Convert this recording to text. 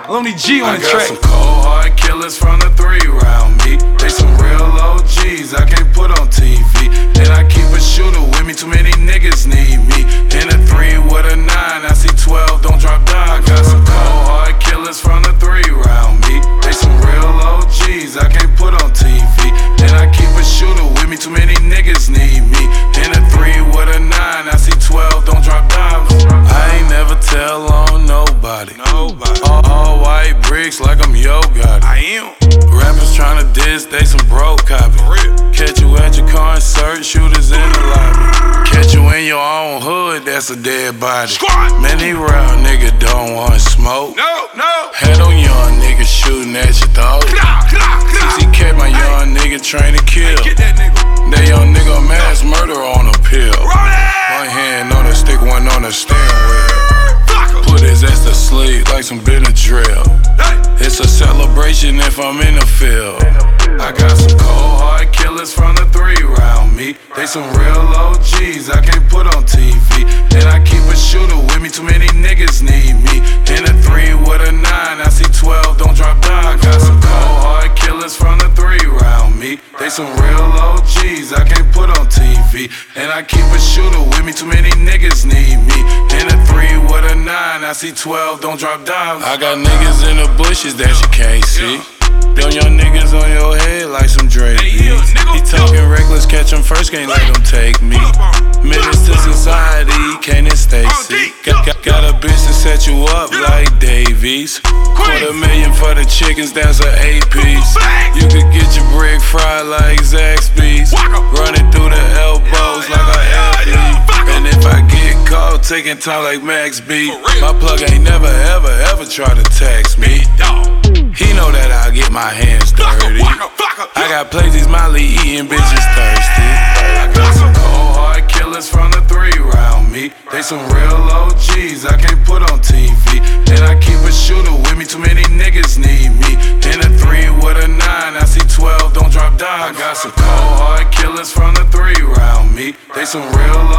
Lonely G on the I got track. some cold hard killers from the 3 round me. They some real OGs I can't put on TV. And I keep a shooter with me, too many niggas need me. In a 3 with a 9, I see 12, don't drop down. I got some cold hard killers from the 3 round me. They some real OGs I can't put on TV. And I keep a shooter with me, too many niggas need me. In a 3 with a 9, I see 12, don't drop down. I ain't never tell on nobody. All white bricks like I'm Yo Gotti. I am. Rappers tryna diss, they some broke copy. Catch you at your concert, shooters in the lobby. Catch you in your own hood, that's a dead body. Many real nigga don't want smoke. No. Head on young nigga shooting at your throat. CCK, my young nigga train to kill. That young nigga mass murder on a pill. One hand on the stick, one on the steering wheel. Put his ass to sleep like some Benadryl. It's a celebration if I'm in the field. I got some cold hard killers from the 3 round me. They some real OGs I can't put on TV. And I keep a shooter with me, too many niggas need me. In a 3 with a 9, I see 12, don't drop down. I got some cold hard killers from the 3 round me. They some real OGs I can't put on TV. And I keep a shooter with me, too many niggas need me. In a 3 with a 9, I see 12, don't drop down. I got niggas in the bushes that you can't see. Them young niggas on your head like some Drake beats. He talking reckless, catch him first, can't let him take me. Menace to society, Kane and Stacy. Got a bitch to set you up like Davies. $250,000 for the chickens, that's an 8-piece. You could get your brick fried like Zaxby's. Running through the elbows like an athlete. And if I get caught, taking time like Max B. My plug ain't never ever try to tax me. He know that I get my hands dirty. I got places Molly eating bitches thirsty. I got some cold hard killers from the 3 round me. They some real OGs I can't put on TV. And I keep a shooter with me, too many niggas need me. In a 3 with a 9, I see 12, don't drop down. I got some cold hard killers from the 3 round me. They some real